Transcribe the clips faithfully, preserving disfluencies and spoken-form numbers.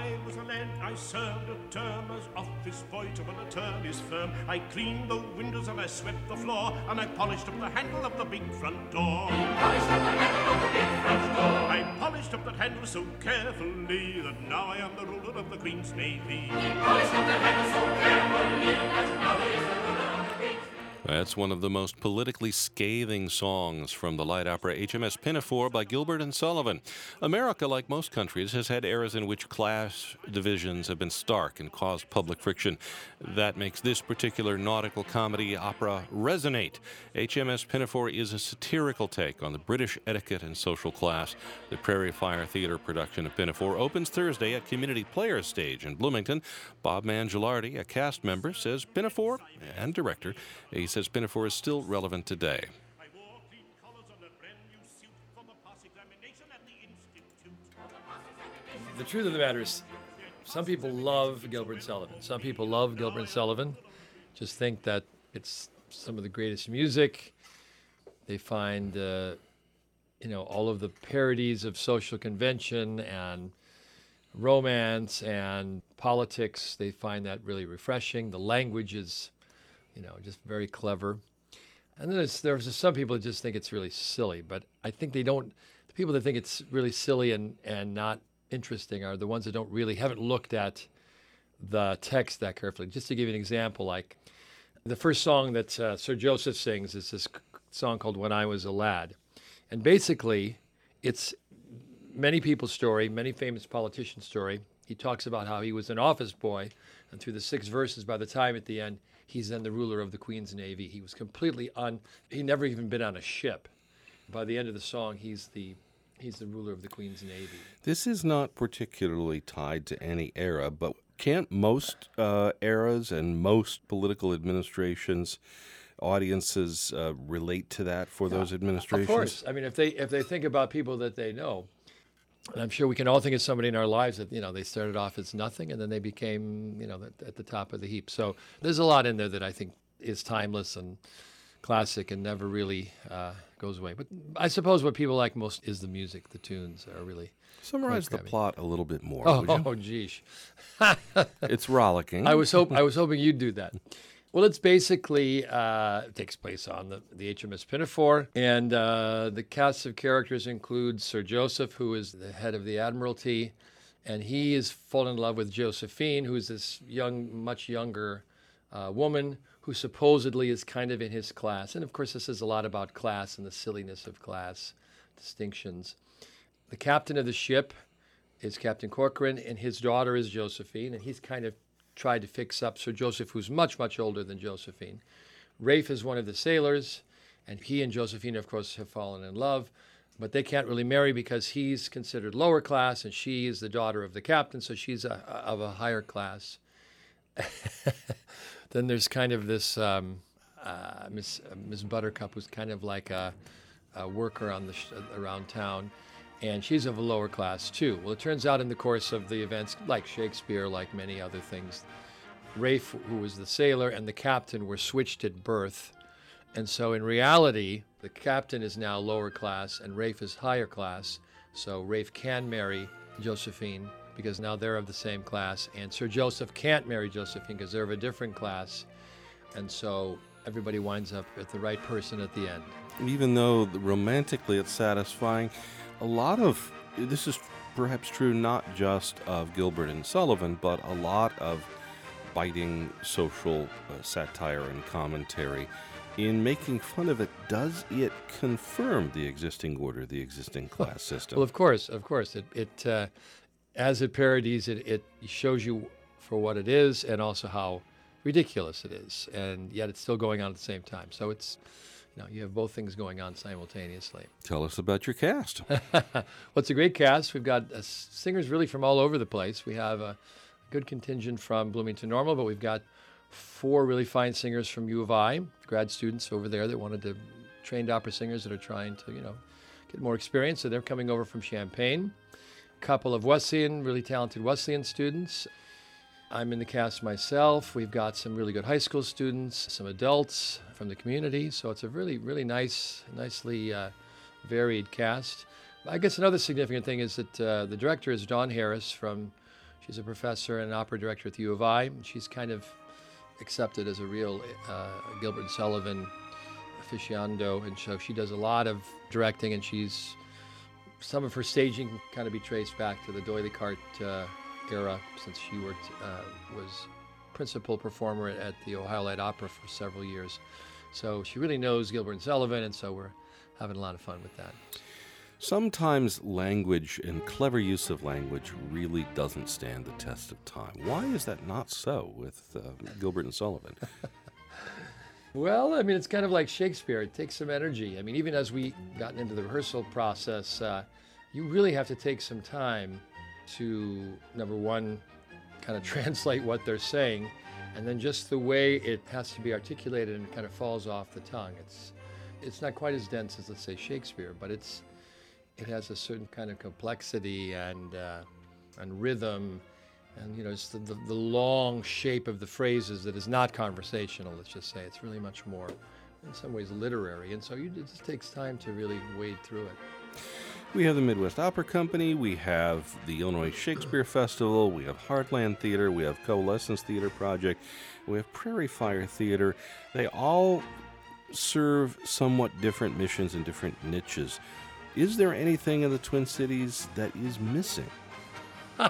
I was a lad, I served a term as office boy to an attorney's firm. I cleaned the windows and I swept the floor, and I polished up the handle of the big front door. He polished up the handle of the big front door. I polished up that handle so carefully that now I am the ruler of the Queen's Navy. He polished up the handle so carefully that now he is the ruler of the Queen's Navy. That's one of the most politically scathing songs from the light opera H M S Pinafore by Gilbert and Sullivan. America, like most countries, has had eras in which class divisions have been stark and caused public friction. That makes this particular nautical comedy opera resonate. H M S Pinafore is a satirical take on the British etiquette and social class. The Prairie Fire Theatre production of Pinafore opens Thursday at Community Players Stage in Bloomington. Bob Mangialardi, a cast member, says Pinafore, and director, he says Pinafore is still relevant today. I wore clean collars and a brand new suit for the pass examination at the Institute. The truth of the matter is, some people love Gilbert and Sullivan. Some people love Gilbert and Sullivan, just think that it's some of the greatest music. They find, uh, you know, all of the parodies of social convention and romance and politics. They find that really refreshing. The language is, you know, just very clever. And then there's, there's some people that just think it's really silly, but I think they don't, the people that think it's really silly and, and not interesting are the ones that don't really, haven't looked at the text that carefully. Just to give you an example, like the first song that uh, Sir Joseph sings is this song called When I Was a Lad. And basically, it's many people's story, many famous politicians' story. He talks about how he was an office boy, and through the six verses, by the time at the end, he's then the ruler of the Queen's Navy. He was completely un, he never even been on a ship. By the end of the song, he's the he's the ruler of the Queen's Navy. This is not particularly tied to any era, but can't most uh, eras and most political administrations, audiences uh, relate to that for those administrations? Of course. I mean, if they if they think about people that they know, and I'm sure we can all think of somebody in our lives that, you know, they started off as nothing and then they became, you know, at the top of the heap. So there's a lot in there that I think is timeless and classic and never really uh, goes away. But I suppose what people like most is the music. The tunes are really Summarize the grabbing. plot a little bit more, Oh, would you? oh geesh. It's rollicking. I was hope I was hoping you'd do that. Well, it's basically uh, it takes place on the, the H M S Pinafore, and uh, the cast of characters includes Sir Joseph, who is the head of the Admiralty, and he is fallen in love with Josephine, who is this young, much younger uh, woman who supposedly is kind of in his class. And of course, this is a lot about class and the silliness of class distinctions. The captain of the ship is Captain Corcoran, and his daughter is Josephine, and he's kind of tried to fix up Sir Joseph, who's much, much older than Josephine. Rafe is one of the sailors, and he and Josephine, of course, have fallen in love, but they can't really marry because he's considered lower class, and she is the daughter of the captain, so she's a, of a higher class. Then there's kind of this um, uh, Miss uh, Miss Buttercup, who's kind of like a, a worker on the sh- around town, and she's of a lower class too. Well, it turns out in the course of the events, like Shakespeare, like many other things, Rafe, who was the sailor, and the captain were switched at birth. And so in reality, the captain is now lower class and Rafe is higher class. So Rafe can marry Josephine because now they're of the same class. And Sir Joseph can't marry Josephine because they're of a different class. And so everybody winds up at the right person at the end. Even though romantically it's satisfying, a lot of, this is perhaps true not just of Gilbert and Sullivan, but a lot of biting social uh, satire and commentary. In making fun of it, does it confirm the existing order, the existing class system? Well, of course, of course. It, it uh, as it parodies it, it shows you for what it is and also how ridiculous it is. And yet it's still going on at the same time. So it's, you know, you have both things going on simultaneously. Tell us about your cast. Well, it's a great cast. We've got uh, singers really from all over the place. We have a good contingent from Bloomington Normal, but we've got four really fine singers from U of I, grad students over there that wanted to, trained opera singers that are trying to, you know, get more experience. So they're coming over from Champaign. A couple of Wesleyan, really talented Wesleyan students. I'm in the cast myself. We've got some really good high school students, some adults from the community. So it's a really, really nice, nicely uh, varied cast. I guess another significant thing is that uh, the director is Don Harris from She's a professor and opera director at the U of I. She's kind of accepted as a real uh, Gilbert and Sullivan aficionado, and so she does a lot of directing, and she's some of her staging can kind of be traced back to the D'Oyly Carte uh, era, since she worked uh, was principal performer at the Ohio Light Opera for several years. So she really knows Gilbert and Sullivan, and so we're having a lot of fun with that. Sometimes language and clever use of language really doesn't stand the test of time. Why is that not so with uh, Gilbert and Sullivan? Well, I mean, it's kind of like Shakespeare. It takes some energy. I mean, even as we gotten into the rehearsal process, uh, you really have to take some time to, number one, kind of translate what they're saying, and then just the way it has to be articulated and it kind of falls off the tongue. It's it's not quite as dense as, let's say, Shakespeare, but it's it has a certain kind of complexity and uh, and rhythm, and you know, it's the, the, the long shape of the phrases that is not conversational. Let's just say it's really much more, in some ways, literary, and so you, it just takes time to really wade through it. We have the Midwest Opera Company, we have the Illinois Shakespeare Festival, we have Heartland Theater, we have Coalescence Theater Project, we have Prairie Fire Theater. They all serve somewhat different missions and different niches. Is there anything in the Twin Cities that is missing? Oh,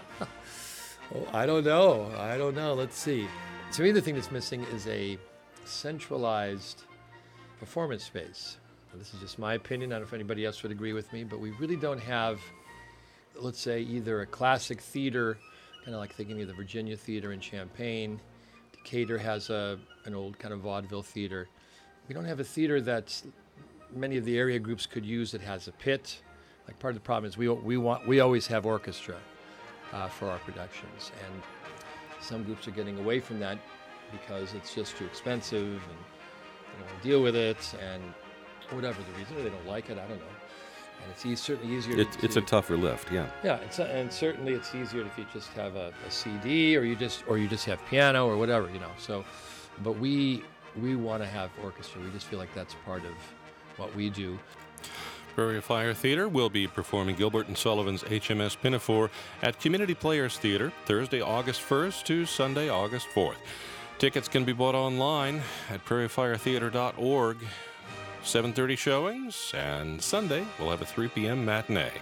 I don't know. I don't know. Let's see. To me, the thing that's missing is a centralized performance space. This is just my opinion. I don't know if anybody else would agree with me, but we really don't have, let's say, either a classic theater, kind of like thinking of the Virginia Theater in Champaign. Decatur has a an old kind of vaudeville theater. We don't have a theater that many of the area groups could use that has a pit. Like, part of the problem is we we want we always have orchestra uh, for our productions, and some groups are getting away from that because it's just too expensive and they don't want to deal with it, and whatever the reason, or they don't like it, I don't know. And it's e- certainly easier It, to... it's a tougher lift, yeah. Yeah, it's a, and certainly it's easier if you just have a, a C D, or you just or you just have piano or whatever, you know. So, but we we want to have orchestra. We just feel like that's part of what we do. Prairie Fire Theater will be performing Gilbert and Sullivan's H M S Pinafore at Community Players Theater Thursday, August first to Sunday, August fourth. Tickets can be bought online at prairie fire theater dot org. seven thirty showings, and Sunday we'll have a three p.m. matinee.